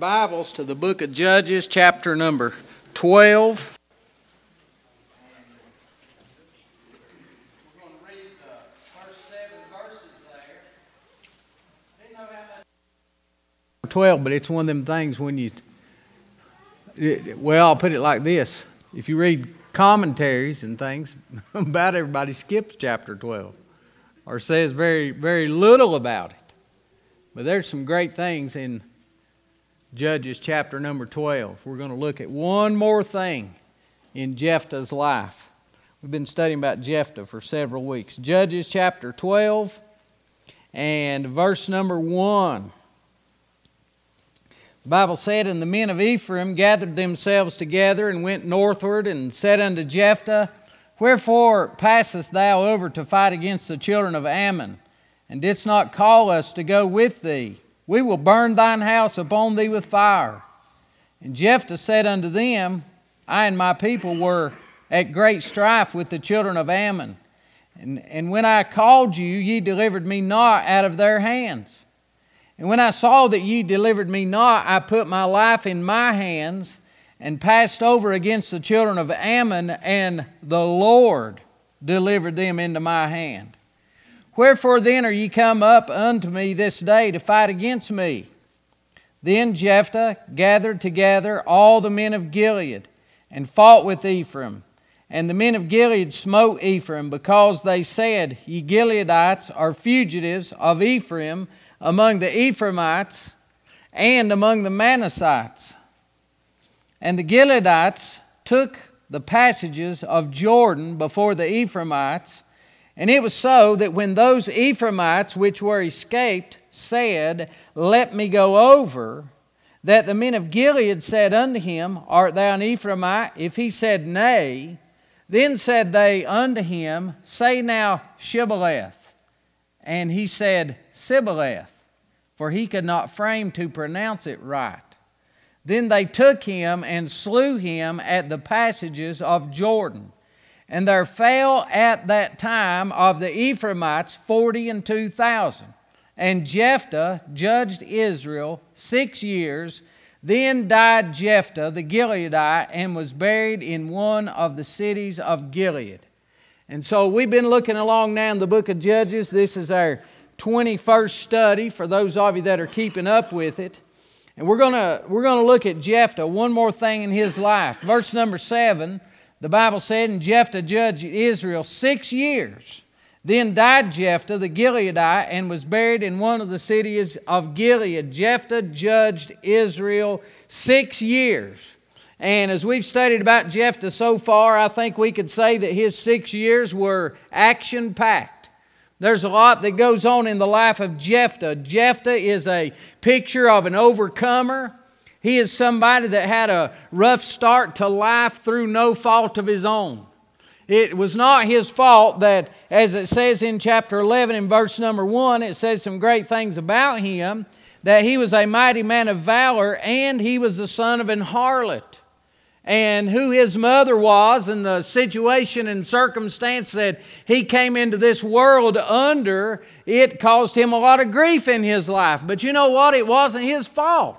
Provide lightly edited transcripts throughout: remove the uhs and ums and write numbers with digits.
Bibles to the book of Judges, chapter number 12. We're going to read the first 7 verses there. Didn't know how much 12, but it's one of them things when you, well, I'll put it like this. If you read commentaries and things, about everybody skips chapter 12 or says very, very little about it. But there's some great things in Judges chapter number 12. We're going to look at one more thing in Jephthah's life. We've been studying about Jephthah for several weeks. Judges chapter 12 and verse number 1. The Bible said, "And the men of Ephraim gathered themselves together and went northward and said unto Jephthah, Wherefore passest thou over to fight against the children of Ammon, and didst not call us to go with thee? We will burn thine house upon thee with fire. And Jephthah said unto them, I and my people were at great strife with the children of Ammon. And when I called you, ye delivered me not out of their hands. And when I saw that ye delivered me not, I put my life in my hands and passed over against the children of Ammon, and the Lord delivered them into my hand. Wherefore then are ye come up unto me this day to fight against me? Then Jephthah gathered together all the men of Gilead, and fought with Ephraim. And the men of Gilead smote Ephraim, because they said, Ye Gileadites are fugitives of Ephraim among the Ephraimites and among the Manassites. And the Gileadites took the passages of Jordan before the Ephraimites. And it was so that when those Ephraimites which were escaped said, Let me go over, that the men of Gilead said unto him, Art thou an Ephraimite? If he said, Nay, then said they unto him, Say now Shibboleth. And he said, Sibboleth, for he could not frame to pronounce it right. Then they took him and slew him at the passages of Jordan. And there fell at that time of the Ephraimites 42,000. And Jephthah judged Israel 6 years. Then died Jephthah the Gileadite, and was buried in one of the cities of Gilead. And so we've been looking along now in the book of Judges. This is our 21st study for those of you that are keeping up with it. And we're gonna look at Jephthah, one more thing in his life. Verse number 7. The Bible said, And Jephthah judged Israel 6 years. Then died Jephthah the Gileadite, and was buried in one of the cities of Gilead. Jephthah judged Israel 6 years. And as we've studied about Jephthah so far, I think we could say that his 6 years were action-packed. There's a lot that goes on in the life of Jephthah. Jephthah is a picture of an overcomer. He is somebody that had a rough start to life through no fault of his own. It was not his fault that, as it says in chapter 11 in verse number 1, it says some great things about him, that he was a mighty man of valor, and he was the son of an harlot. And who his mother was, and the situation and circumstance that he came into this world under, it caused him a lot of grief in his life. But you know what? It wasn't his fault.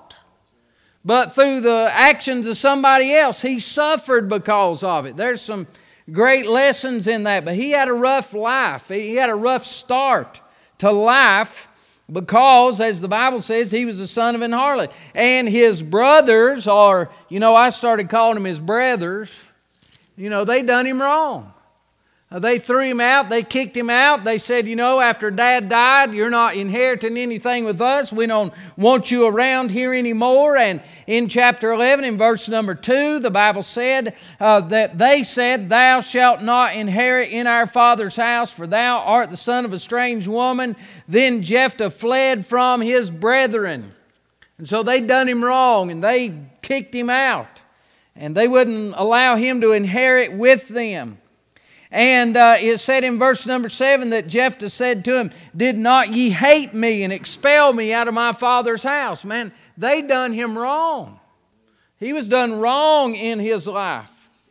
But through the actions of somebody else, he suffered because of it. There's some great lessons in that. But he had a rough life. He had a rough start to life because, as the Bible says, he was the son of an harlot. And his brothers, or, I started calling them his brothers, they done him wrong. They threw him out. They kicked him out. They said, after Dad died, you're not inheriting anything with us. We don't want you around here anymore. And in chapter 11, in verse number 2, the Bible said that they said, Thou shalt not inherit in our father's house, for thou art the son of a strange woman. Then Jephthah fled from his brethren. And so they done him wrong, and they kicked him out. And they wouldn't allow him to inherit with them. And it said in verse number 7 that Jephthah said to him, Did not ye hate me and expel me out of my father's house? Man, they done him wrong. He was done wrong in his life.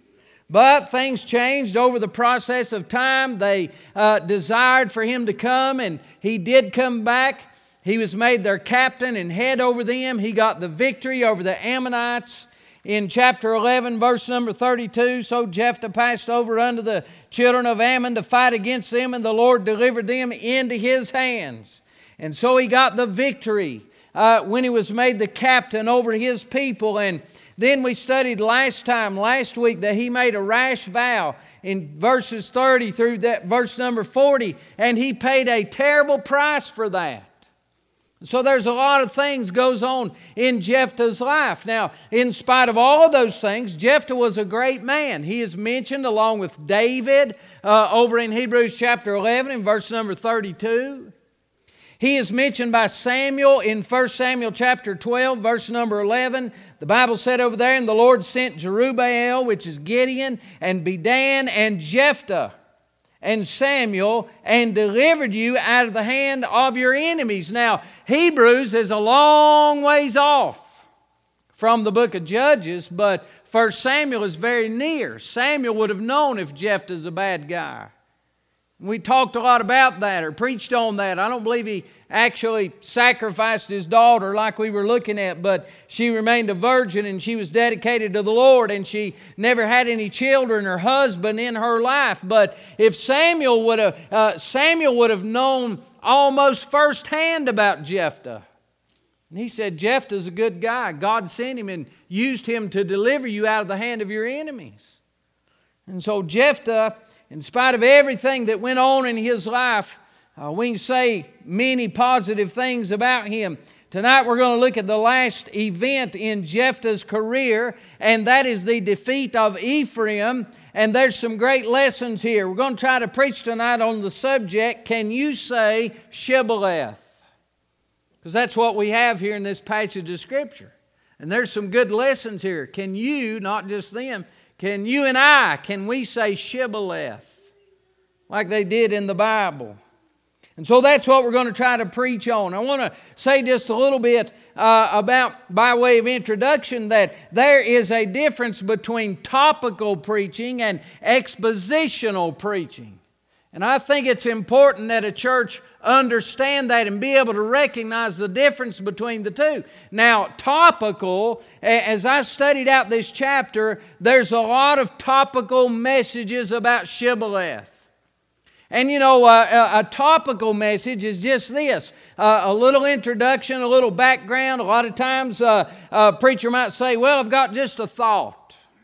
But things changed over the process of time. They desired for him to come, and he did come back. He was made their captain and head over them. He got the victory over the Ammonites. In chapter 11, verse number 32, so Jephthah passed over unto the children of Ammon to fight against them, and the Lord delivered them into his hands. And so he got the victory when he was made the captain over his people. And then we studied last week, that he made a rash vow in verses 30 through that verse number 40, and he paid a terrible price for that. So there's a lot of things goes on in Jephthah's life. Now, in spite of all of those things, Jephthah was a great man. He is mentioned along with David over in Hebrews chapter 11 and verse number 32. He is mentioned by Samuel in 1 Samuel chapter 12, verse number 11. The Bible said over there, and the Lord sent Jerubbaal, which is Gideon, and Bedan, and Jephthah, and Samuel, and delivered you out of the hand of your enemies. Now, Hebrews is a long ways off from the book of Judges, but 1 Samuel is very near. Samuel would have known if Jephthah's a bad guy. We talked a lot about that, or preached on that. I don't believe he actually sacrificed his daughter like we were looking at, but she remained a virgin and she was dedicated to the Lord, and she never had any children or husband in her life. But if Samuel would have known almost firsthand about Jephthah. And he said, Jephthah's a good guy. God sent him and used him to deliver you out of the hand of your enemies. And so Jephthah, in spite of everything that went on in his life, we can say many positive things about him. Tonight we're going to look at the last event in Jephthah's career, and that is the defeat of Ephraim. And there's some great lessons here. We're going to try to preach tonight on the subject, can you say Shibboleth? Because that's what we have here in this passage of Scripture. And there's some good lessons here. Can you, not just them, can you and I, can we say Shibboleth like they did in the Bible? And so that's what we're going to try to preach on. I want to say just a little bit about, by way of introduction, that there is a difference between topical preaching and expositional preaching. And I think it's important that a church understand that and be able to recognize the difference between the two. Now, topical, as I've studied out this chapter, there's a lot of topical messages about Shibboleth. And you know, a topical message is just this, a little introduction, a little background. A lot of times a preacher might say, well, I've got just a thought.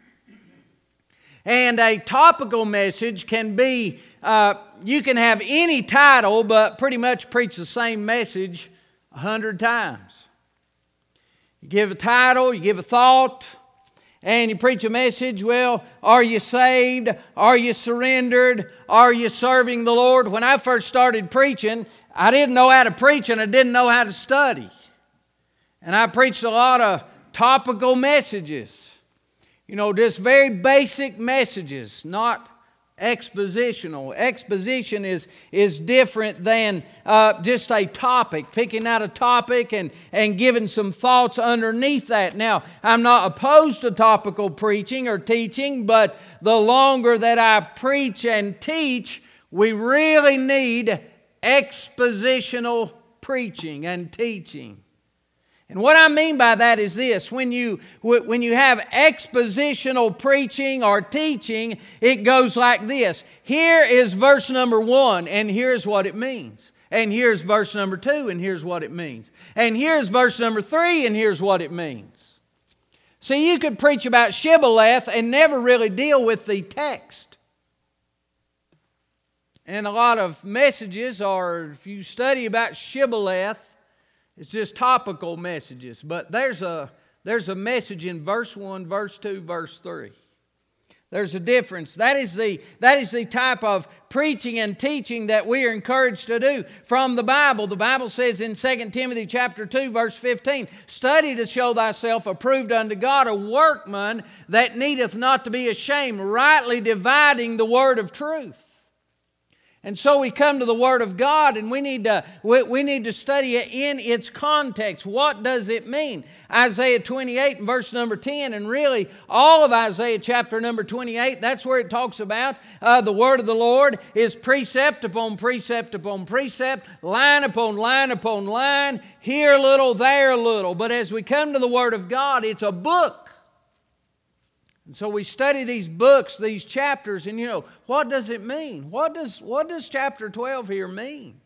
And a topical message can be, you can have any title, but pretty much preach the same message 100 times. You give a title, you give a thought, and you preach a message. Well, are you saved? Are you surrendered? Are you serving the Lord? When I first started preaching, I didn't know how to preach and I didn't know how to study. And I preached a lot of topical messages. You know, just very basic messages, not expositional. Exposition is different than just a topic, picking out a topic and giving some thoughts underneath that. Now, I'm not opposed to topical preaching or teaching, but the longer that I preach and teach, we really need expositional preaching and teaching. And what I mean by that is this: when you have expositional preaching or teaching, it goes like this. Here is verse number 1, and here's what it means. And here's verse number 2, and here's what it means. And here's verse number 3, and here's what it means. See, you could preach about Shibboleth and never really deal with the text. And a lot of messages, or if you study about Shibboleth, it's just topical messages. But there's a message in verse 1, verse 2, verse 3. There's a difference. That is the type of preaching and teaching that we are encouraged to do from the Bible. The Bible says in 2 Timothy chapter 2, verse 15, study to show thyself approved unto God, a workman that needeth not to be ashamed, rightly dividing the word of truth. And so we come to the Word of God, and we need to study it in its context. What does it mean? Isaiah 28 and verse number 10, and really all of Isaiah chapter number 28, that's where it talks about the Word of the Lord is precept upon precept upon precept, line upon line upon line, here a little, there a little. But as we come to the Word of God, it's a book. And so we study these books, these chapters, and what does it mean? What does chapter 12 here mean?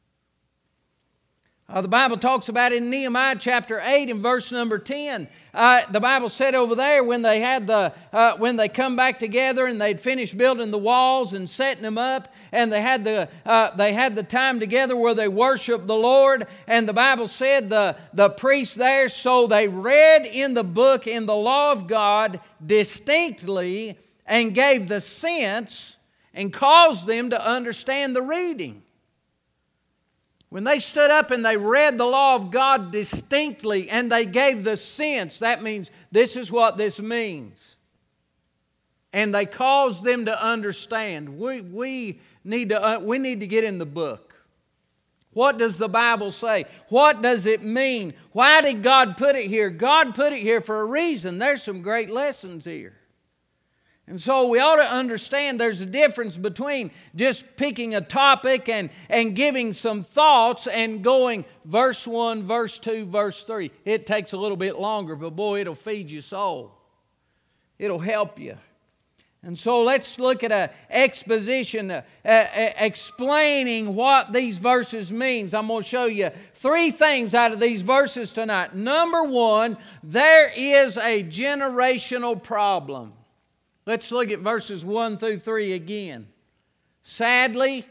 The Bible talks about in Nehemiah chapter 8 and verse number 10. The Bible said over there when they come back together and they'd finished building the walls and setting them up, and they had the time together where they worshiped the Lord. And the Bible said the priests there, so they read in the book in the law of God distinctly and gave the sense and caused them to understand the reading. When they stood up and they read the law of God distinctly and they gave the sense, that means this is what this means. And they caused them to understand. We need to get in the book. What does the Bible say? What does it mean? Why did God put it here? God put it here for a reason. There's some great lessons here. And so we ought to understand there's a difference between just picking a topic and giving some thoughts and going verse 1, verse 2, verse 3. It takes a little bit longer, but boy, it'll feed your soul. It'll help you. And so let's look at an exposition explaining what these verses means. I'm going to show you 3 things out of these verses tonight. Number 1, there is a generational problem. Let's look at verses 1 through 3 again. Sadly,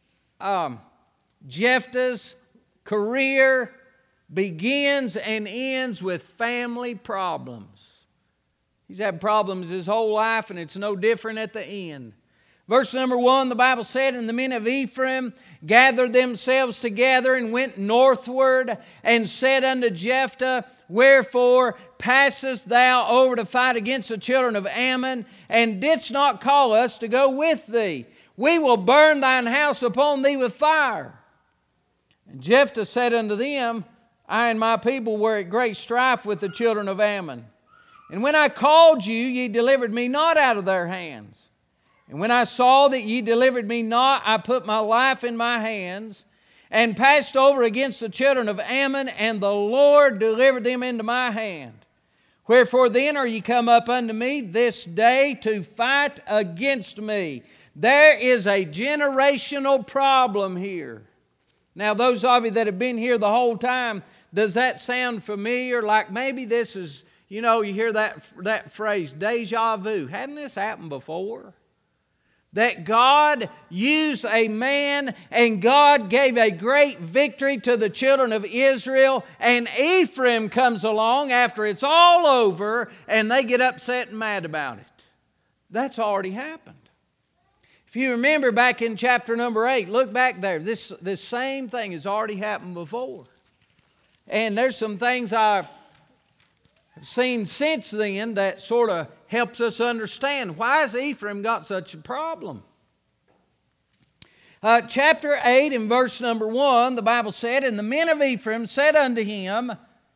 Jephthah's career begins and ends with family problems. He's had problems his whole life, and it's no different at the end. Verse number 1, the Bible said, "And the men of Ephraim gathered themselves together and went northward and said unto Jephthah, Wherefore passest thou over to fight against the children of Ammon, and didst not call us to go with thee? We will burn thine house upon thee with fire." And Jephthah said unto them, I and my people were at great strife with the children of Ammon. And when I called you, ye delivered me not out of their hands. And when I saw that ye delivered me not, I put my life in my hands, and passed over against the children of Ammon, and the Lord delivered them into my hand. Wherefore then are ye come up unto me this day to fight against me? There is a generational problem here. Now, those of you that have been here the whole time, does that sound familiar? Like maybe this is, you hear that phrase, deja vu. Hadn't this happened before? That God used a man and God gave a great victory to the children of Israel, and Ephraim comes along after it's all over and they get upset and mad about it. That's already happened. If you remember back in chapter number 8, look back there. This same thing has already happened before. And there's some things I've seen since then that sort of helps us understand why has Ephraim got such a problem. Chapter 8 and verse number 1, the Bible said, And the men of Ephraim said unto him,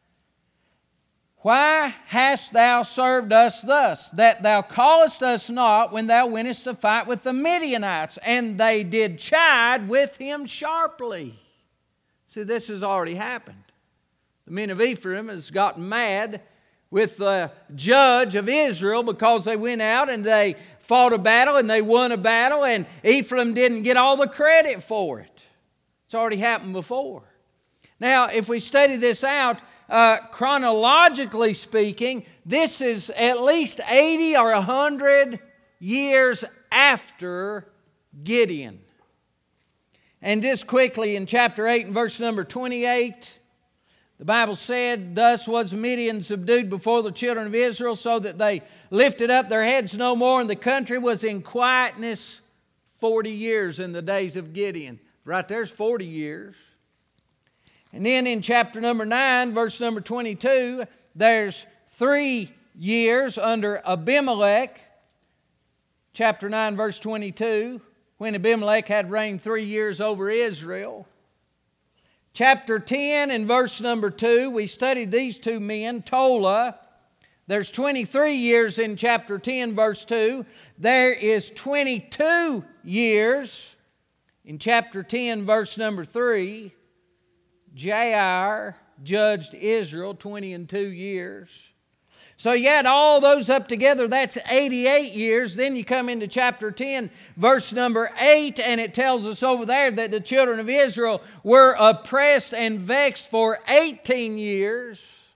Why hast thou served us thus, that thou callest us not when thou wentest to fight with the Midianites? And they did chide with him sharply. See, this has already happened. The men of Ephraim has gotten mad with the judge of Israel because they went out and they fought a battle and they won a battle, and Ephraim didn't get all the credit for it. It's already happened before. Now, if we study this out, chronologically speaking, this is at least 80 or 100 years after Gideon. And just quickly in chapter 8 and verse number 28, the Bible said, Thus was Midian subdued before the children of Israel, so that they lifted up their heads no more, and the country was in quietness 40 years in the days of Gideon. Right there's 40 years. And then in chapter number 9, verse number 22, there's 3 years under Abimelech. Chapter 9, verse 22. when Abimelech had reigned 3 years over Israel. Chapter 10 and verse number 2, we studied these two men, Tola. There's 23 years in chapter 10, verse 2. There is 22 years in chapter 10, verse number 3. Jair judged Israel 20 and 2 years. So you add all those up together, that's 88 years. Then you come into chapter 10, verse number 8, and it tells us over there that the children of Israel were oppressed and vexed for 18 years.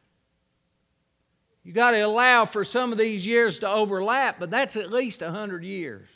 You got to allow for some of these years to overlap, but that's at least 100 years.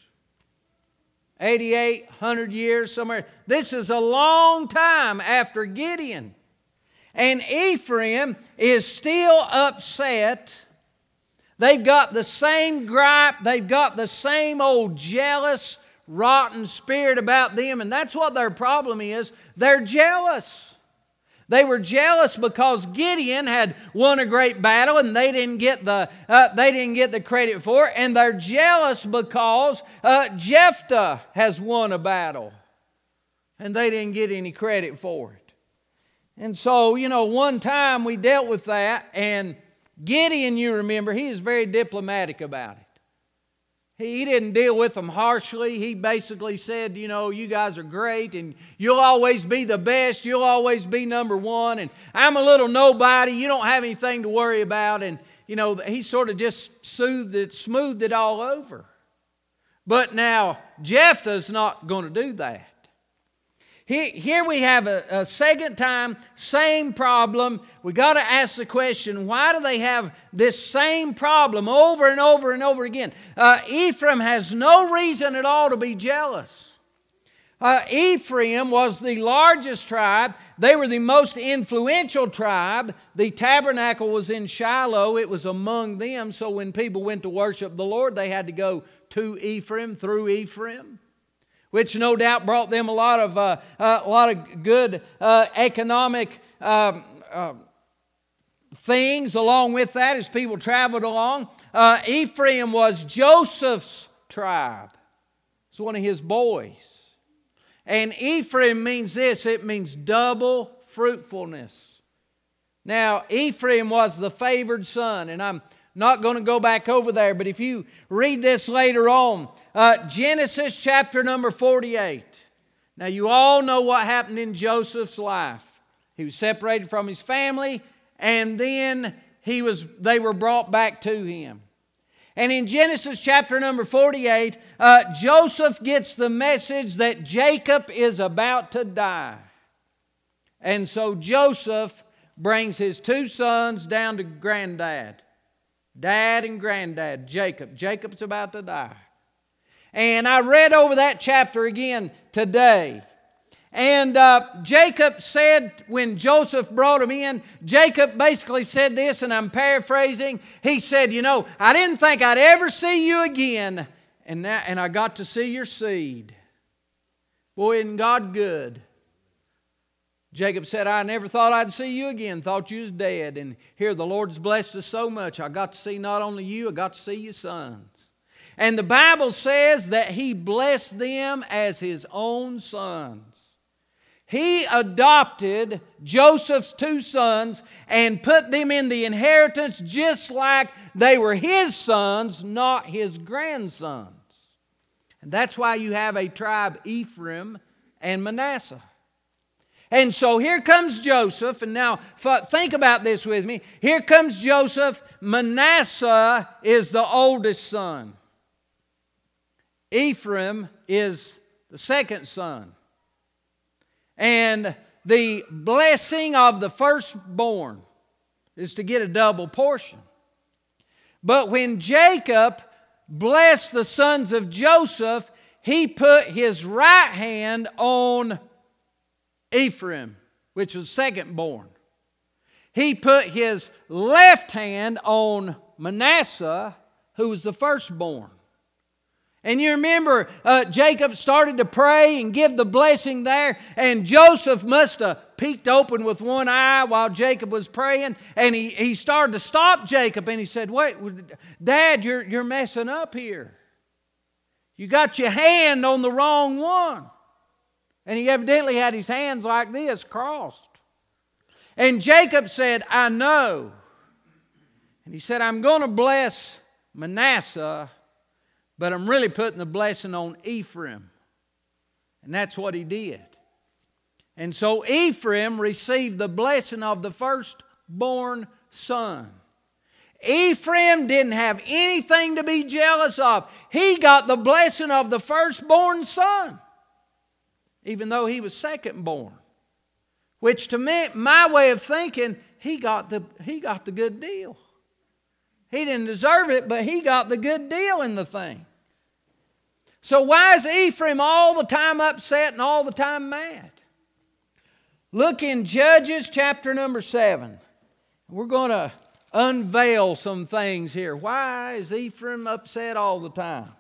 88, 100 years, somewhere. This is a long time after Gideon. And Ephraim is still upset. They've got the same gripe. They've got the same old jealous, rotten spirit about them. And that's what their problem is. They're jealous. They were jealous because Gideon had won a great battle and they didn't get the credit for it. And they're jealous because Jephthah has won a battle and they didn't get any credit for it. And so, one time we dealt with that, and Gideon, you remember, he was very diplomatic about it. He didn't deal with them harshly. He basically said, you guys are great and you'll always be the best. You'll always be number one. And I'm a little nobody. You don't have anything to worry about. And, he sort of just smoothed it all over. But now, Jephthah's not going to do that. Here we have a second time, same problem. We got to ask the question, why do they have this same problem over and over and over again? Ephraim has no reason at all to be jealous. Ephraim was the largest tribe. They were the most influential tribe. The tabernacle was in Shiloh. It was among them. So when people went to worship the Lord, they had to go to Ephraim, through Ephraim, which no doubt brought them a lot of good economic things along with that as people traveled along. Ephraim was Joseph's tribe. It's one of his boys. And Ephraim means this, it means double fruitfulness. Now, Ephraim was the favored son, and I'm not going to go back over there, but if you read this later on, Genesis chapter number 48. Now you all know what happened in Joseph's life. He was separated from his family, and then they were brought back to him. And in Genesis chapter number 48, Joseph gets the message that Jacob is about to die. And so Joseph brings his two sons down to granddad. Dad and granddad, Jacob. Jacob's about to die. And I read over that chapter again today. And Jacob said, when Joseph brought him in, Jacob basically said this, and I'm paraphrasing. He said, I didn't think I'd ever see you again, and I got to see your seed. Boy, isn't God good? Jacob said, I never thought I'd see you again, thought you was dead. And here the Lord's blessed us so much. I got to see not only you, I got to see your sons. And the Bible says that He blessed them as His own sons. He adopted Joseph's two sons and put them in the inheritance just like they were his sons, not his grandsons. And that's why you have a tribe, Ephraim and Manasseh. And so here comes Joseph, and now think about this with me. Here comes Joseph. Manasseh is the oldest son. Ephraim is the second son. And the blessing of the firstborn is to get a double portion. But when Jacob blessed the sons of Joseph, he put his right hand on Ephraim, which was second born. He put his left hand on Manasseh, who was the firstborn. And you remember Jacob started to pray and give the blessing there, and Joseph must have peeked open with one eye while Jacob was praying, and he started to stop Jacob, and he said, wait, Dad, you're messing up here. You got your hand on the wrong one. And he evidently had his hands like this, crossed. And Jacob said, I know. And he said, I'm going to bless Manasseh, but I'm really putting the blessing on Ephraim. And that's what he did. And so Ephraim received the blessing of the firstborn son. Ephraim didn't have anything to be jealous of. He got the blessing of the firstborn son, even though he was secondborn. Which to me, my way of thinking, he got the good deal. He didn't deserve it, but he got the good deal in the thing. So why is Ephraim all the time upset and all the time mad? Look in Judges chapter number 7. We're going to unveil some things here. Why is Ephraim upset all the time?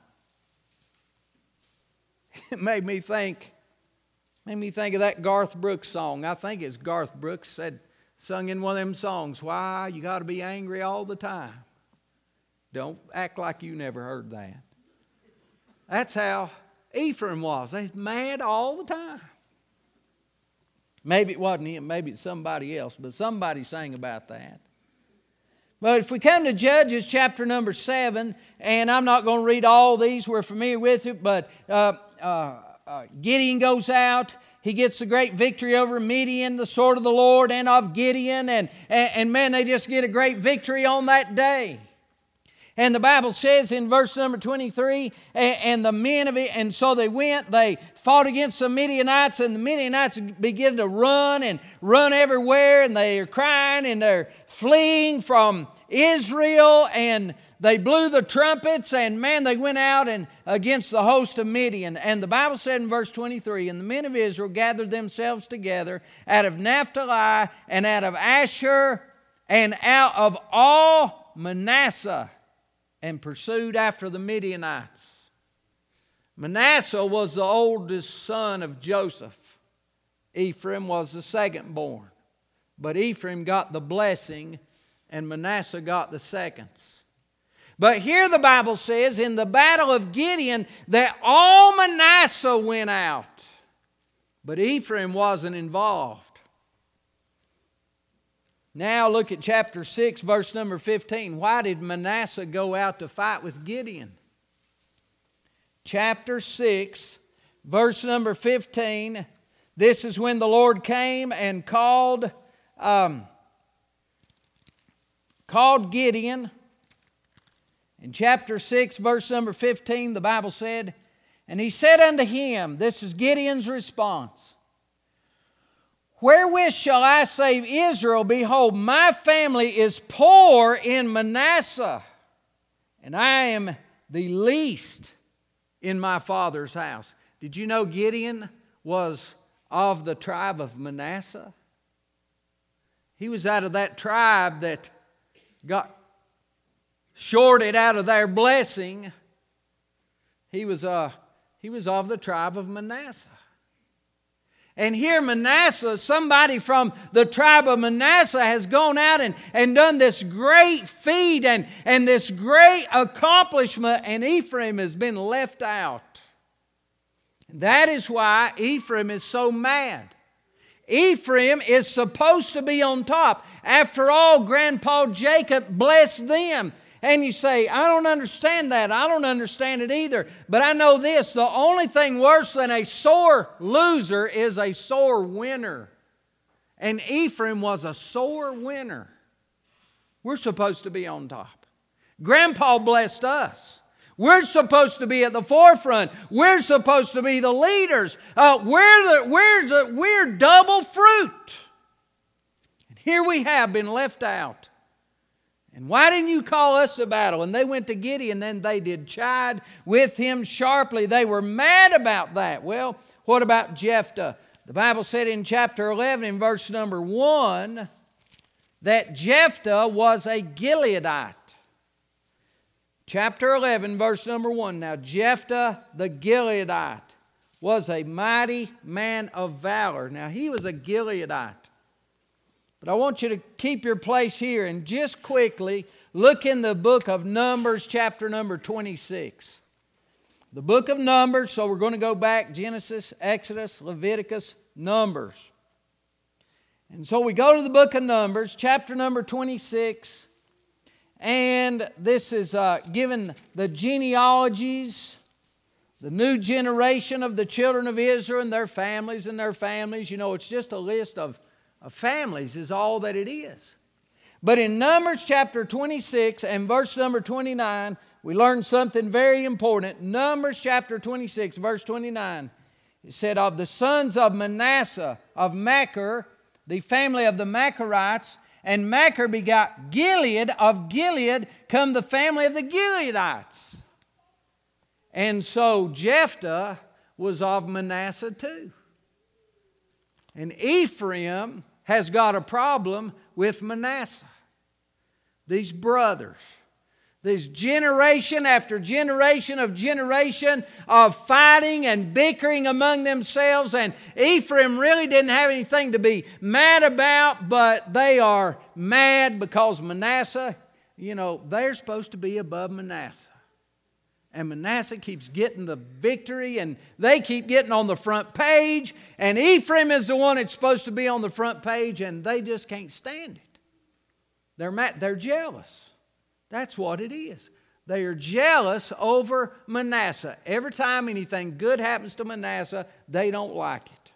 It made me think of that Garth Brooks song. I think it's Garth Brooks sung in one of them songs, Why You Got to Be Angry All the Time. Don't act like you never heard that. That's how Ephraim was. They was mad all the time. Maybe it wasn't him, maybe it's somebody else, but somebody sang about that. But if we come to Judges chapter number 7, and I'm not going to read all these, we're familiar with it, but Gideon goes out. He gets a great victory over Midian, the sword of the Lord, and of Gideon. And man, they just get a great victory on that day. And the Bible says in verse number 23, and the men of it, and so they went, they fought against the Midianites, and the Midianites began to run everywhere, and they are crying, and they're fleeing from Israel, and they blew the trumpets, and man, they went out and against the host of Midian. And the Bible said in verse 23, and the men of Israel gathered themselves together out of Naphtali, and out of Asher, and out of all Manasseh, and pursued after the Midianites. Manasseh was the oldest son of Joseph. Ephraim was the secondborn. But Ephraim got the blessing and Manasseh got the seconds. But here the Bible says in the battle of Gideon that all Manasseh went out. But Ephraim wasn't involved. Now look at chapter 6, verse number 15. Why did Manasseh go out to fight with Gideon? Chapter 6, verse number 15. This is when the Lord came and called Gideon. In chapter 6, verse number 15, the Bible said, and he said unto him, this is Gideon's response, wherewith shall I save Israel? Behold, my family is poor in Manasseh, and I am the least in my father's house. Did you know Gideon was of the tribe of Manasseh? He was out of that tribe that got shorted out of their blessing. He was of the tribe of Manasseh. And here Manasseh, somebody from the tribe of Manasseh has gone out and done this great feat and this great accomplishment, and Ephraim has been left out. That is why Ephraim is so mad. Ephraim is supposed to be on top. After all, Grandpa Jacob blessed them. And you say, I don't understand that. I don't understand it either. But I know this, the only thing worse than a sore loser is a sore winner. And Ephraim was a sore winner. We're supposed to be on top. Grandpa blessed us. We're supposed to be at the forefront. We're supposed to be the leaders. We're double fruit. And here we have been left out. And why didn't you call us to battle? And they went to Gideon, then they did chide with him sharply. They were mad about that. Well, what about Jephthah? The Bible said in chapter 11, in verse number 1, that Jephthah was a Gileadite. Chapter 11, verse number 1. Now, Jephthah the Gileadite was a mighty man of valor. Now, he was a Gileadite. But I want you to keep your place here and just quickly look in the book of Numbers, chapter number 26. The book of Numbers, so we're going to go back Genesis, Exodus, Leviticus, Numbers. And so we go to the book of Numbers, chapter number 26, and this is given the genealogies, the new generation of the children of Israel and their families and their families. You know, it's just a list of families is all that it is. But in Numbers chapter 26 and verse number 29, we learn something very important. Numbers chapter 26, verse 29, it said, of the sons of Manasseh, of Machir, the family of the Machirites, and Machir begot Gilead. Of Gilead come the family of the Gileadites. And so Jephthah was of Manasseh too. And Ephraim has got a problem with Manasseh. These brothers. This generation after generation of fighting and bickering among themselves. And Ephraim really didn't have anything to be mad about, but they are mad because Manasseh, you know, they're supposed to be above Manasseh. And Manasseh keeps getting the victory, and they keep getting on the front page. And Ephraim is the one that's supposed to be on the front page, and they just can't stand it. They're mad, they're jealous. That's what it is. They are jealous over Manasseh. Every time anything good happens to Manasseh, they don't like it.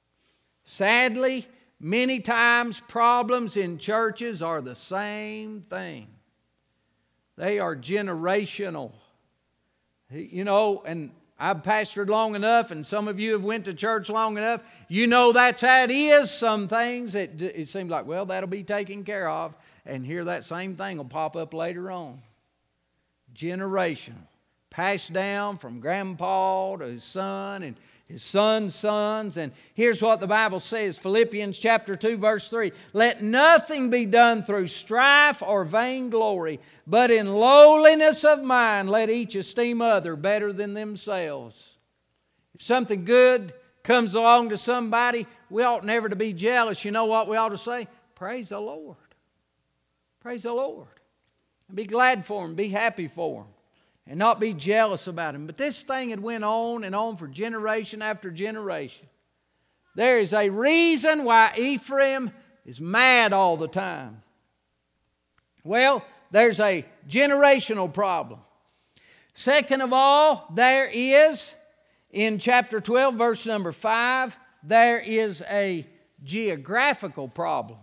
Sadly, many times problems in churches are the same thing. They are generational. You know, and I've pastored long enough, and some of you have went to church long enough. You know that's how it is. Some things, it seems like, well, that'll be taken care of. And here that same thing will pop up later on. Generational. Passed down from grandpa to his son and his son's sons. And here's what the Bible says. Philippians chapter 2 verse 3. Let nothing be done through strife or vainglory, but in lowliness of mind let each esteem other better than themselves. If something good comes along to somebody, we ought never to be jealous. You know what we ought to say? Praise the Lord. Praise the Lord. And be glad for him. Be happy for him. And not be jealous about him. But this thing had went on and on for generation after generation. There is a reason why Ephraim is mad all the time. Well, there's a generational problem. Second of all, there is, in chapter 12, verse number 5, there is a geographical problem.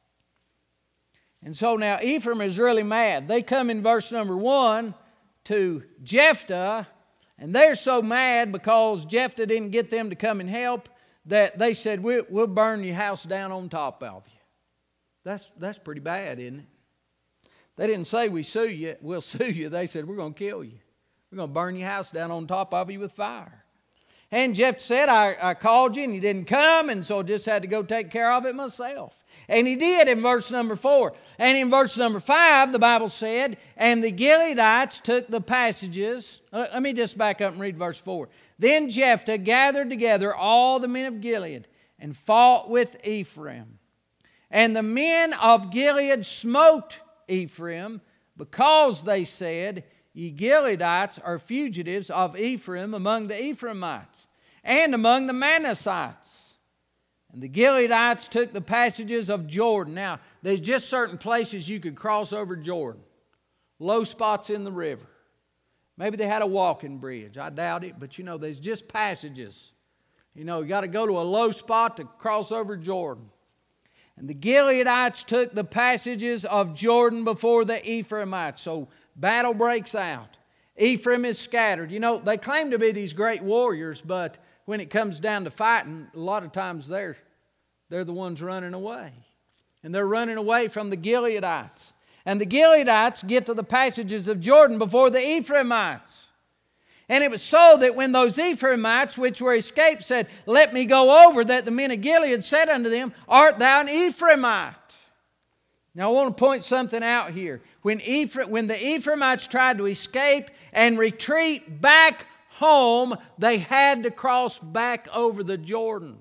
And so now Ephraim is really mad. They come in verse number 1 to Jephthah, and they're so mad because Jephthah didn't get them to come and help that they said, we'll burn your house down on top of you. That's pretty bad, isn't it? They didn't say we'll sue you. They said, we're going to kill you. We're going to burn your house down on top of you with fire. And Jephthah said, I called you and you didn't come, and so I just had to go take care of it myself. And he did in verse number 4. And in verse number 5, the Bible said, and the Gileadites took the passages. Let me just back up and read verse 4. Then Jephthah gathered together all the men of Gilead and fought with Ephraim. And the men of Gilead smote Ephraim because they said, ye Gileadites are fugitives of Ephraim among the Ephraimites and among the Manassites. And the Gileadites took the passages of Jordan. Now, there's just certain places you could cross over Jordan. Low spots in the river. Maybe they had a walking bridge. I doubt it, but you know, there's just passages. You know, you got to go to a low spot to cross over Jordan. And the Gileadites took the passages of Jordan before the Ephraimites. So battle breaks out. Ephraim is scattered. You know, they claim to be these great warriors, but when it comes down to fighting, a lot of times they're the ones running away. And they're running away from the Gileadites. And the Gileadites get to the passages of Jordan before the Ephraimites. And it was so that when those Ephraimites which were escaped said, let me go over, that the men of Gilead said unto them, art thou an Ephraimite? Now I want to point something out here. When the Ephraimites tried to escape and retreat back home, they had to cross back over the Jordan.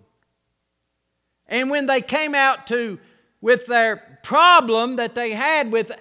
And when they came out with their problem that they had with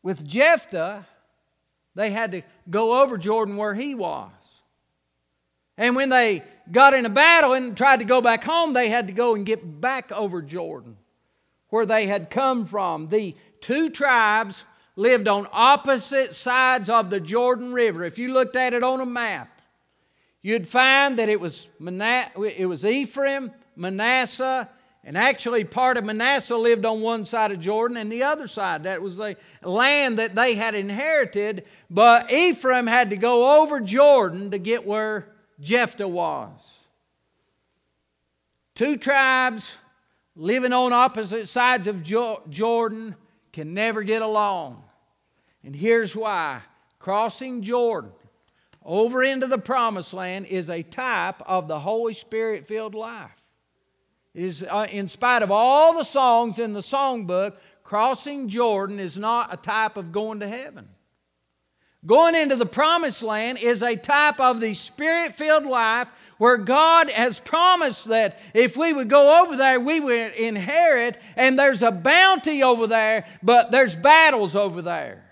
with Jephthah, they had to go over Jordan where he was. And when they got in a battle and tried to go back home, they had to go and get back over Jordan, where they had come from. The two tribes lived on opposite sides of the Jordan River. If you looked at it on a map, you'd find that it was Ephraim, Manasseh, and actually part of Manasseh lived on one side of Jordan and the other side. That was the land that they had inherited. But Ephraim had to go over Jordan to get where Jephthah was. Two tribes living on opposite sides of Jordan can never get along. And here's why. Crossing Jordan over into the Promised Land is a type of the Holy Spirit-filled life. It is, in spite of all the songs in the songbook, crossing Jordan is not a type of going to heaven. Going into the Promised Land is a type of the Spirit-filled life where God has promised that if we would go over there, we would inherit, and there's a bounty over there, but there's battles over there.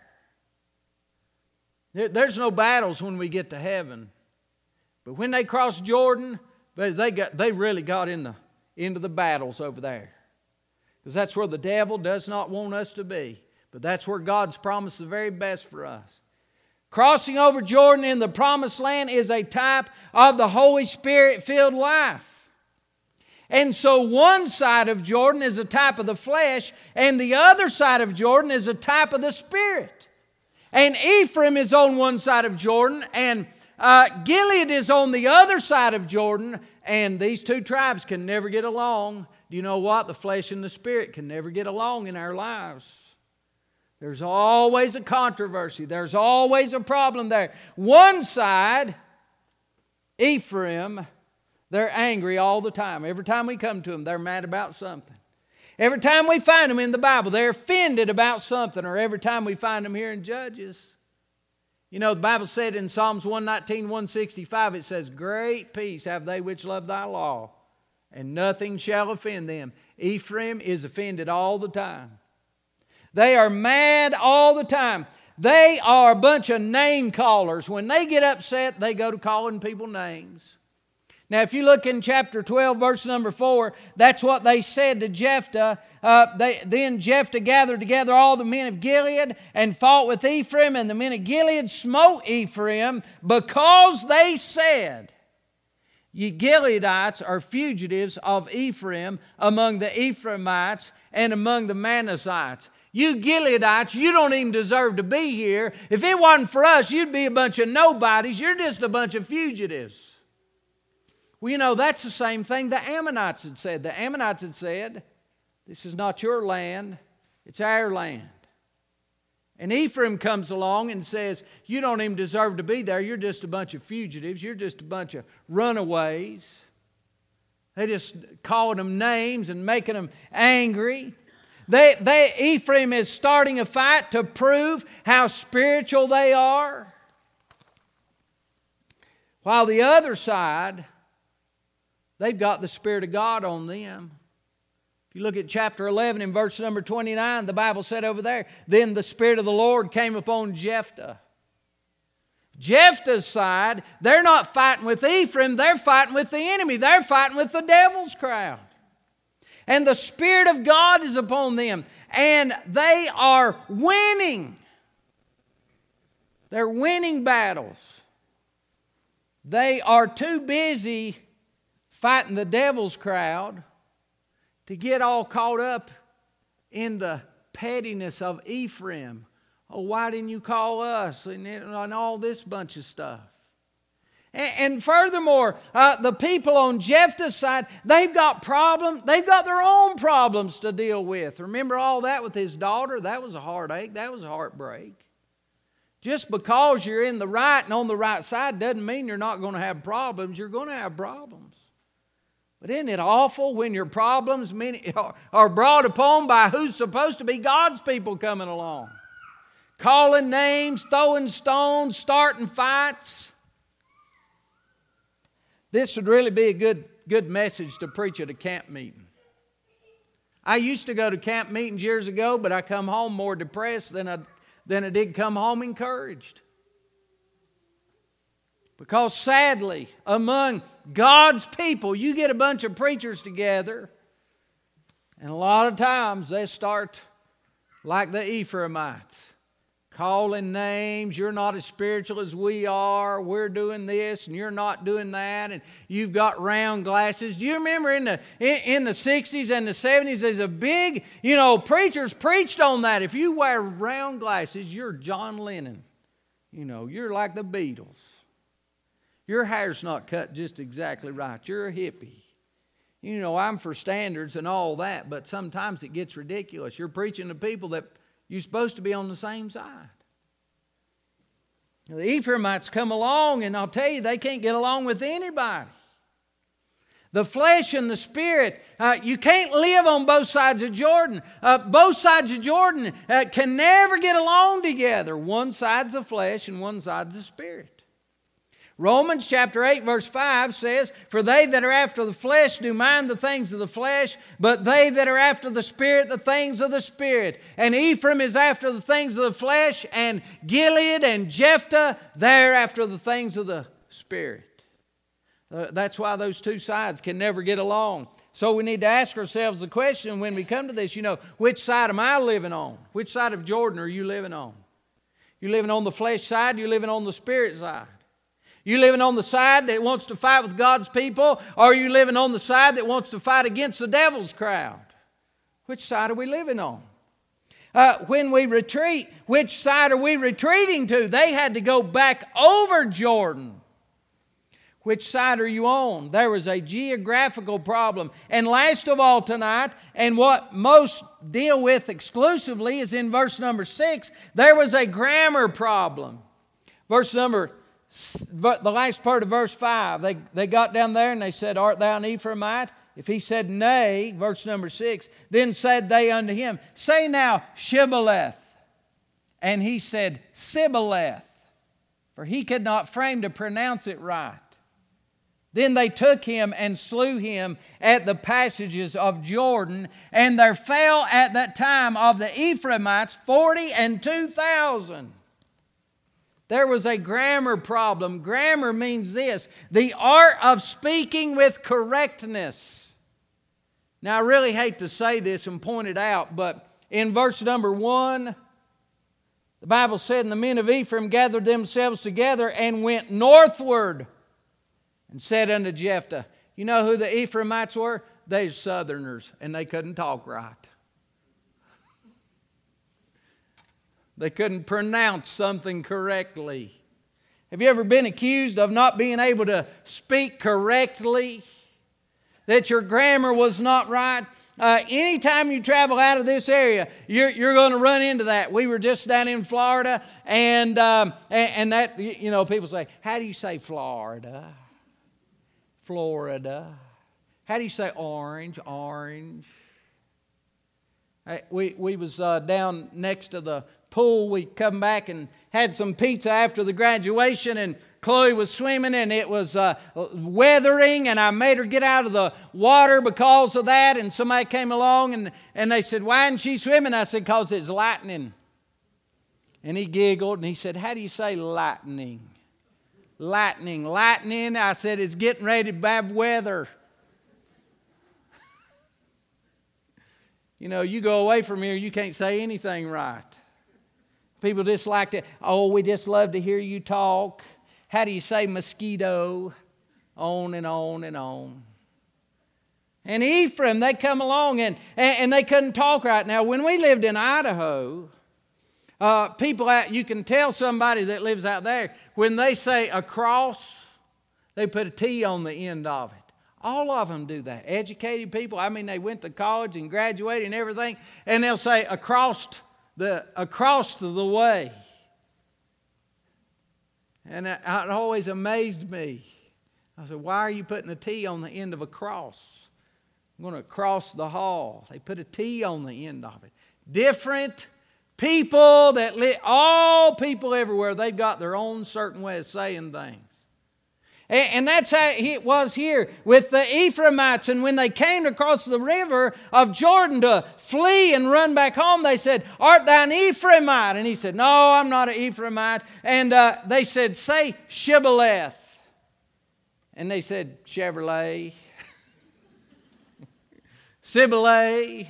There's no battles when we get to heaven. But when they crossed Jordan, they really got into the battles over there. Because that's where the devil does not want us to be. But that's where God's promised the very best for us. Crossing over Jordan in the Promised Land is a type of the Holy Spirit-filled life. And so one side of Jordan is a type of the flesh, and the other side of Jordan is a type of the Spirit. And Ephraim is on one side of Jordan, and Gilead is on the other side of Jordan, and these two tribes can never get along. Do you know what? The flesh and the Spirit can never get along in our lives. There's always a controversy. There's always a problem there. One side, Ephraim, they're angry all the time. Every time we come to them, they're mad about something. Every time we find them in the Bible, they're offended about something. Or every time we find them here in Judges. You know, the Bible said in Psalms 119, 165, it says, "Great peace have they which love thy law, and nothing shall offend them." Ephraim is offended all the time. They are mad all the time. They are a bunch of name callers. When they get upset, they go to calling people names. Now, if you look in chapter 12, verse number 4, that's what they said to Jephthah. Then Jephthah gathered together all the men of Gilead and fought with Ephraim, and the men of Gilead smote Ephraim because they said, "Ye Gileadites are fugitives of Ephraim among the Ephraimites and among the Manassites." You Gileadites, you don't even deserve to be here. If it wasn't for us, you'd be a bunch of nobodies. You're just a bunch of fugitives. Well, you know, that's the same thing the Ammonites had said. The Ammonites had said, "This is not your land, it's our land." And Ephraim comes along and says, "You don't even deserve to be there. You're just a bunch of fugitives. You're just a bunch of runaways." They just calling them names and making them angry. Ephraim is starting a fight to prove how spiritual they are. While the other side, they've got the Spirit of God on them. If you look at chapter 11 in verse number 29, the Bible said over there, "Then the Spirit of the Lord came upon Jephthah." Jephthah's side, they're not fighting with Ephraim, they're fighting with the enemy. They're fighting with the devil's crowd. And the Spirit of God is upon them. And they are winning. They're winning battles. They are too busy fighting the devil's crowd to get all caught up in the pettiness of Ephraim. "Oh, why didn't you call us?" And all this bunch of stuff. And furthermore, the people on Jephthah's side, they've got problems. They've got their own problems to deal with. Remember all that with his daughter? That was a heartache. That was a heartbreak. Just because you're in the right and on the right side doesn't mean you're not going to have problems. You're going to have problems. But isn't it awful when your problems are brought upon by who's supposed to be God's people coming along? Calling names, throwing stones, starting fights. This would really be a good message to preach at a camp meeting. I used to go to camp meetings years ago, but I come home more depressed than than I did come home encouraged. Because sadly, among God's people, you get a bunch of preachers together, and a lot of times they start like the Ephraimites, calling names. You're not as spiritual as we are. We're doing this and you're not doing that. And you've got round glasses. Do you remember in the 60s and the 70s, there's a big, preachers preached on that. If you wear round glasses, you're John Lennon. You're like the Beatles. Your hair's not cut just exactly right. You're a hippie. I'm for standards and all that, but sometimes it gets ridiculous. You're preaching to people that you're supposed to be on the same side. The Ephraimites come along, and I'll tell you, they can't get along with anybody. The flesh and the spirit, you can't live on both sides of Jordan. Both sides of Jordan can never get along together. One side's the flesh and one side's the spirit. Romans chapter 8 verse 5 says, "For they that are after the flesh do mind the things of the flesh, but they that are after the Spirit, the things of the Spirit. And Ephraim is after the things of the flesh, and Gilead and Jephthah, they're after the things of the Spirit." That's why those two sides can never get along. So we need to ask ourselves the question when we come to this, which side am I living on? Which side of Jordan are you living on? You living on the flesh side? You living on the Spirit side? You living on the side that wants to fight with God's people, or are you living on the side that wants to fight against the devil's crowd? Which side are we living on? When we retreat, which side are we retreating to? They had to go back over Jordan. Which side are you on? There was a geographical problem. And last of all tonight, and what most deal with exclusively is in verse number 6, there was a grammar problem. The last part of verse 5, they got down there and they said, "Art thou an Ephraimite?" If he said, "Nay," verse number 6, then said they unto him, "Say now, Shibboleth." And he said, "Sibboleth," for he could not frame to pronounce it right. Then they took him and slew him at the passages of Jordan, and there fell at that time of the Ephraimites 42,000. There was a grammar problem. Grammar means this: the art of speaking with correctness. Now, I really hate to say this and point it out, but in verse number 1, the Bible said, "And the men of Ephraim gathered themselves together and went northward and said unto Jephthah." You know who the Ephraimites were? They're Southerners, and they couldn't talk right. They couldn't pronounce something correctly. Have you ever been accused of not being able to speak correctly? That your grammar was not right? Anytime you travel out of this area, you're going to run into that. We were just down in Florida, and that, people say, "How do you say Florida?" Florida. How do you say orange? Orange. We was down next to the pool. We come back and had some pizza after the graduation, and Chloe was swimming, and it was weathering, and I made her get out of the water because of that. And somebody came along and they said, "Why isn't she swimming?" I said, "Because it's lightning." And he giggled and he said, "How do you say lightning?" Lightning. Lightning, I said, "It's getting ready to have weather." You go away from here, you can't say anything right. People just like to, we just love to hear you talk. How do you say mosquito? On and on and on. And Ephraim, they come along and they couldn't talk right. Now, when we lived in Idaho, people out, you can tell somebody that lives out there, when they say across, they put a T on the end of it. All of them do that. Educated people, they went to college and graduated and everything, and they'll say across the way. And it always amazed me. I said, "Why are you putting a T on the end of a cross? I'm going to cross the hall." They put a T on the end of it. Different people all people everywhere, they've got their own certain way of saying things. And that's how it was here with the Ephraimites. And when they came across the river of Jordan to flee and run back home, they said, "Art thou an Ephraimite?" And he said, "No, I'm not an Ephraimite." And they said, "Say Shibboleth." And they said, "Chevrolet." Sibboleth.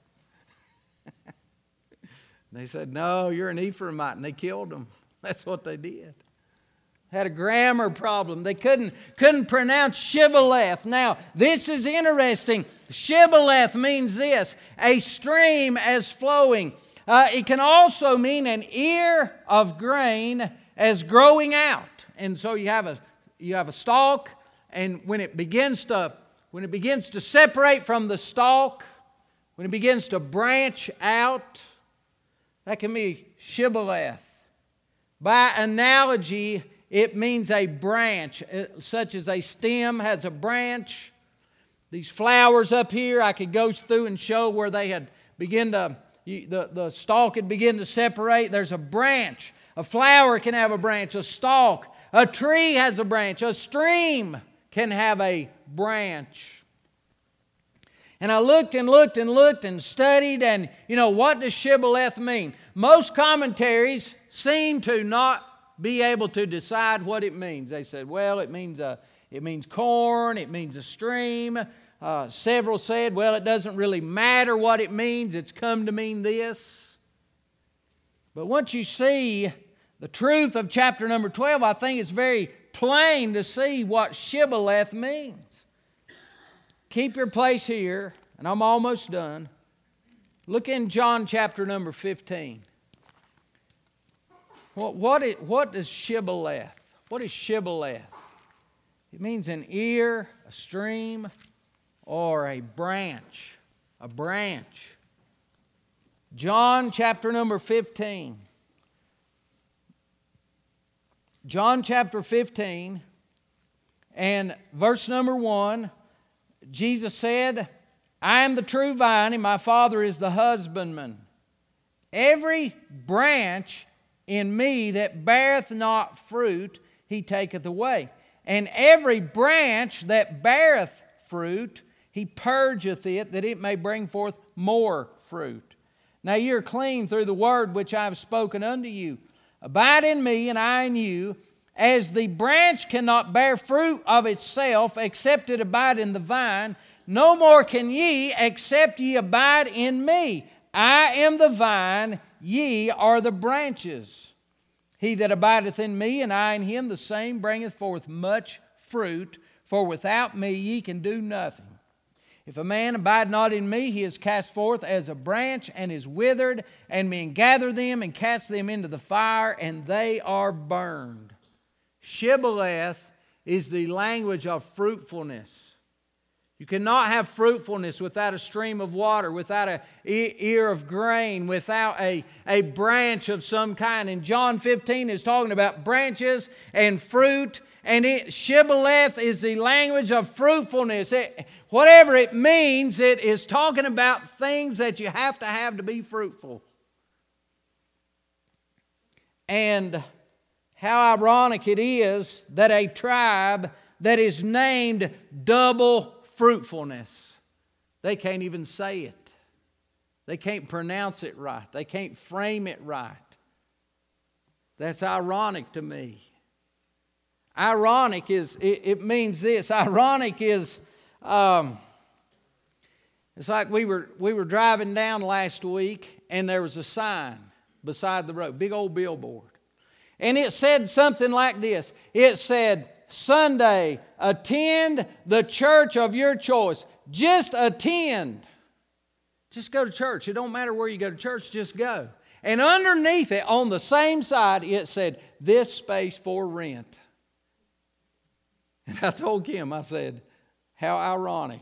They said, "No, you're an Ephraimite." And they killed them. That's what they did. Had a grammar problem. They couldn't pronounce Shibboleth. Now, this is interesting. Shibboleth means this: a stream as flowing. It can also mean an ear of grain as growing out. And so you have a stalk, and when it begins to separate from the stalk, when it begins to branch out, that can be Shibboleth. By analogy, it means a branch, such as a stem has a branch. These flowers up here, I could go through and show where they had the stalk had begun to separate. There's a branch. A flower can have a branch, a stalk. A tree has a branch. A stream can have a branch. And I looked and studied, and what does Shibboleth mean? Most commentaries seem to not be able to decide what it means. They said, well, it means corn, it means a stream. Several said, well, it doesn't really matter what it means, it's come to mean this. But once you see the truth of chapter number 12, I think it's very plain to see what Shibboleth means. Keep your place here, and I'm almost done. Look in John chapter number 15. What is Shibboleth? What is Shibboleth? It means an ear, a stream, or a branch. A branch. John chapter number 15. John chapter 15 and verse number 1. Jesus said, "I am the true vine, and my Father is the husbandman. Every branch in me that beareth not fruit, He taketh away. And every branch that beareth fruit, He purgeth it, that it may bring forth more fruit. Now you're clean through the word which I have spoken unto you. Abide in me, and I in you. As the branch cannot bear fruit of itself, except it abide in the vine, no more can ye, except ye abide in me. I am the vine, ye are the branches. He that abideth in me, and I in him, the same bringeth forth much fruit, for without me ye can do nothing. If a man abide not in me, he is cast forth as a branch, and is withered, and men gather them, and cast them into the fire, and they are burned." Shibboleth is the language of fruitfulness. You cannot have fruitfulness without a stream of water, without an ear of grain, without a branch of some kind. And John 15 is talking about branches and fruit. And Shibboleth is the language of fruitfulness. Whatever it means, it is talking about things that you have to be fruitful. And how ironic it is that a tribe that is named double fruitfulness, they can't even say it. They can't pronounce it right. They can't frame it right. That's ironic to me. Ironic is, it means this. Ironic is, it's like we were driving down last week, and there was a sign beside the road, big old billboard. And it said something like this. It said, "Sunday, attend the church of your choice." Just attend. Just go to church. It don't matter where you go to church, just go. And underneath it, on the same side, it said, "This space for rent." And I told Kim, I said, how ironic.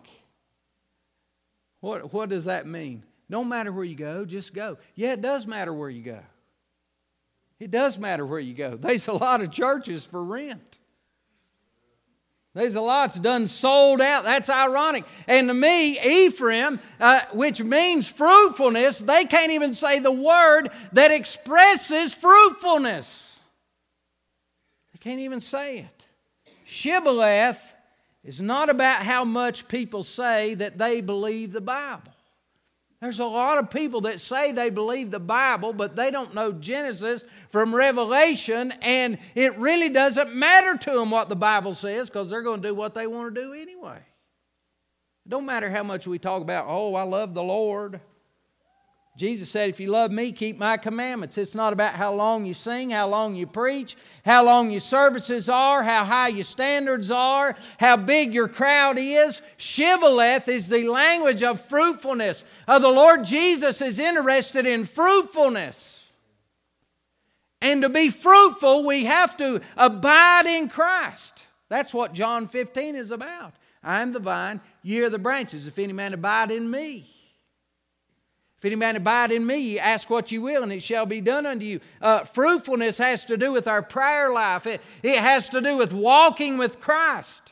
What does that mean? Don't matter where you go, just go. Yeah, it does matter where you go. It does matter where you go. There's a lot of churches for rent. There's a lot that's done sold out. That's ironic. And to me, Ephraim, which means fruitfulness, they can't even say the word that expresses fruitfulness. They can't even say it. Shibboleth is not about how much people say that they believe the Bible. There's a lot of people that say they believe the Bible, but they don't know Genesis from Revelation, and it really doesn't matter to them what the Bible says because they're going to do what they want to do anyway. It don't matter how much we talk about, oh, I love the Lord. Jesus said, if you love me, keep my commandments. It's not about how long you sing, how long you preach, how long your services are, how high your standards are, how big your crowd is. Shibboleth is the language of fruitfulness. The Lord Jesus is interested in fruitfulness. And to be fruitful, we have to abide in Christ. That's what John 15 is about. I am the vine, ye are the branches. If any man abide in me. If any man abide in me, ye ask what you will, and it shall be done unto you. Fruitfulness has to do with our prayer life. It has to do with walking with Christ.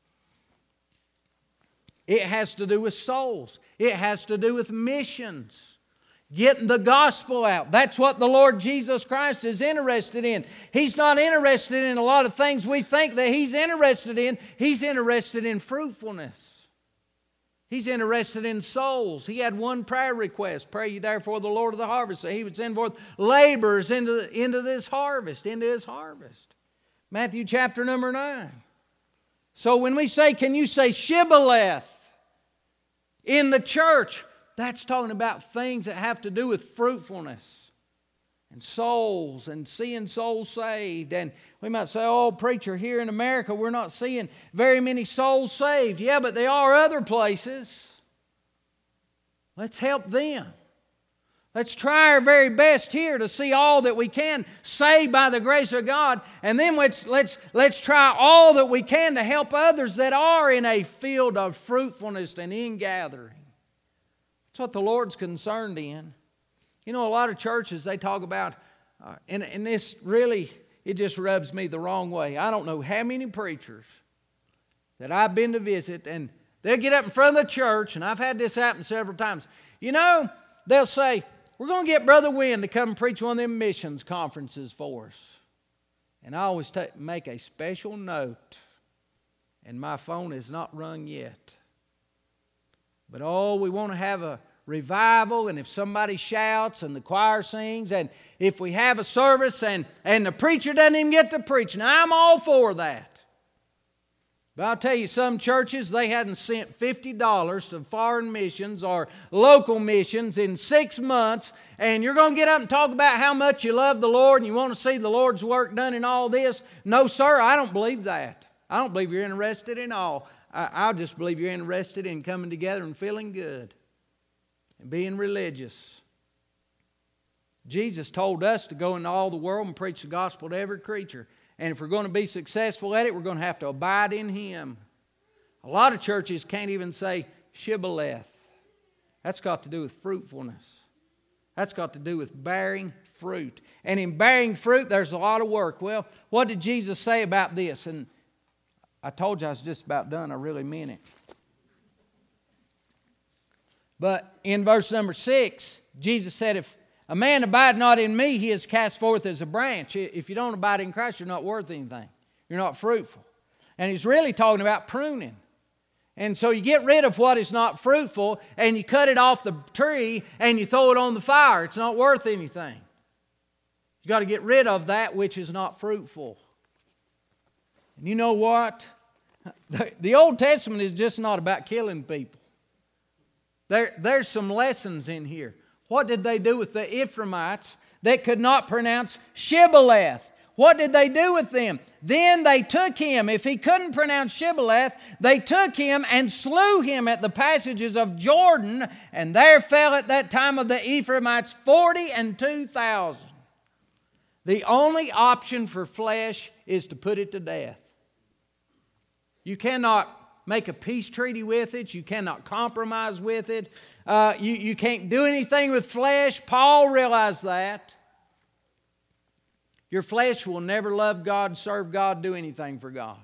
It has to do with souls. It has to do with missions. Getting the gospel out. That's what the Lord Jesus Christ is interested in. He's not interested in a lot of things we think that He's interested in. He's interested in fruitfulness. He's interested in souls. He had one prayer request. Pray ye therefore the Lord of the harvest, that He would send forth laborers into this harvest, into His harvest. Matthew chapter number 9. So when we say, can you say shibboleth in the church? That's talking about things that have to do with fruitfulness and souls and seeing souls saved. And we might say, oh, preacher, here in America we're not seeing very many souls saved. Yeah, but there are other places. Let's help them. Let's try our very best here to see all that we can saved by the grace of God. And then let's try all that we can to help others that are in a field of fruitfulness and ingathering. That's what the Lord's concerned in. You know, a lot of churches, they talk about, and this really, it just rubs me the wrong way. I don't know how many preachers that I've been to visit, and they'll get up in front of the church, and I've had this happen several times. You know, they'll say, we're going to get Brother Wynn to come and preach one of them missions conferences for us. And I always make a special note, and my phone has not rung yet. But we want to have a revival, and if somebody shouts and the choir sings, and if we have a service and the preacher doesn't even get to preach, now I'm all for that. But I'll tell you, some churches, they hadn't sent $50 to foreign missions or local missions in 6 months, and you're going to get up and talk about how much you love the Lord and you want to see the Lord's work done in all this. No, sir, I don't believe that. I don't believe you're interested in all. I just believe you're interested in coming together and feeling good and being religious. Jesus told us to go into all the world and preach the gospel to every creature. And if we're going to be successful at it, we're going to have to abide in Him. A lot of churches can't even say shibboleth. That's got to do with fruitfulness. That's got to do with bearing fruit. And in bearing fruit, there's a lot of work. Well, what did Jesus say about this? And I told you I was just about done. I really meant it. But in verse number 6, Jesus said, if a man abide not in me, he is cast forth as a branch. If you don't abide in Christ, you're not worth anything. You're not fruitful. And He's really talking about pruning. And so you get rid of what is not fruitful, and you cut it off the tree, and you throw it on the fire. It's not worth anything. You've got to get rid of that which is not fruitful. And you know what? The Old Testament is just not about killing people. There's some lessons in here. What did they do with the Ephraimites that could not pronounce shibboleth? What did they do with them? Then they took him. If he couldn't pronounce shibboleth, they took him and slew him at the passages of Jordan, and there fell at that time of the Ephraimites 42,000. The only option for flesh is to put it to death. You cannot make a peace treaty with it. You cannot compromise with it. You can't do anything with flesh. Paul realized that. Your flesh will never love God, serve God, do anything for God.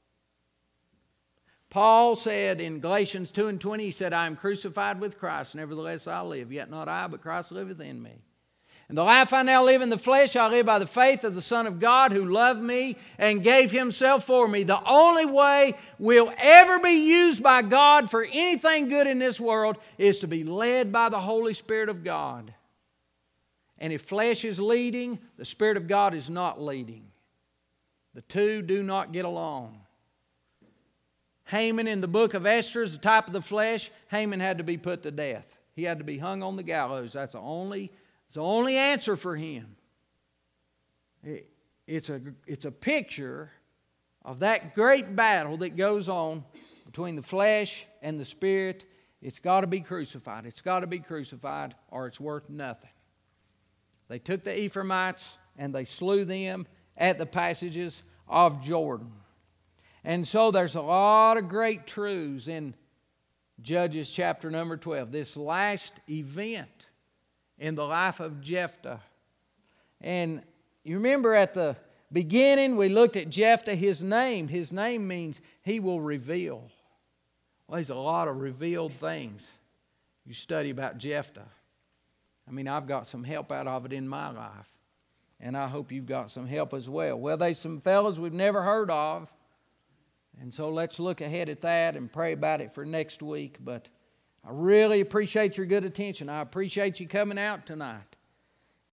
Paul said in Galatians 2:20, he said, I am crucified with Christ, nevertheless I live. Yet not I, but Christ liveth in me. And the life I now live in the flesh, I live by the faith of the Son of God who loved me and gave Himself for me. The only way we'll ever be used by God for anything good in this world is to be led by the Holy Spirit of God. And if flesh is leading, the Spirit of God is not leading. The two do not get along. Haman in the book of Esther is the type of the flesh. Haman had to be put to death. He had to be hung on the gallows. That's the only answer for him. It's a picture of that great battle that goes on between the flesh and the Spirit. It's got to be crucified. It's got to be crucified or it's worth nothing. They took the Ephraimites and they slew them at the passages of Jordan. And so there's a lot of great truths in Judges chapter number 12. This last event in the life of Jephthah. And you remember at the beginning we looked at Jephthah, his name. His name means he will reveal. Well, there's a lot of revealed things you study about Jephthah. I mean, I've got some help out of it in my life. And I hope you've got some help as well. Well, there's some fellows we've never heard of. And so let's look ahead at that and pray about it for next week. But I really appreciate your good attention. I appreciate you coming out tonight.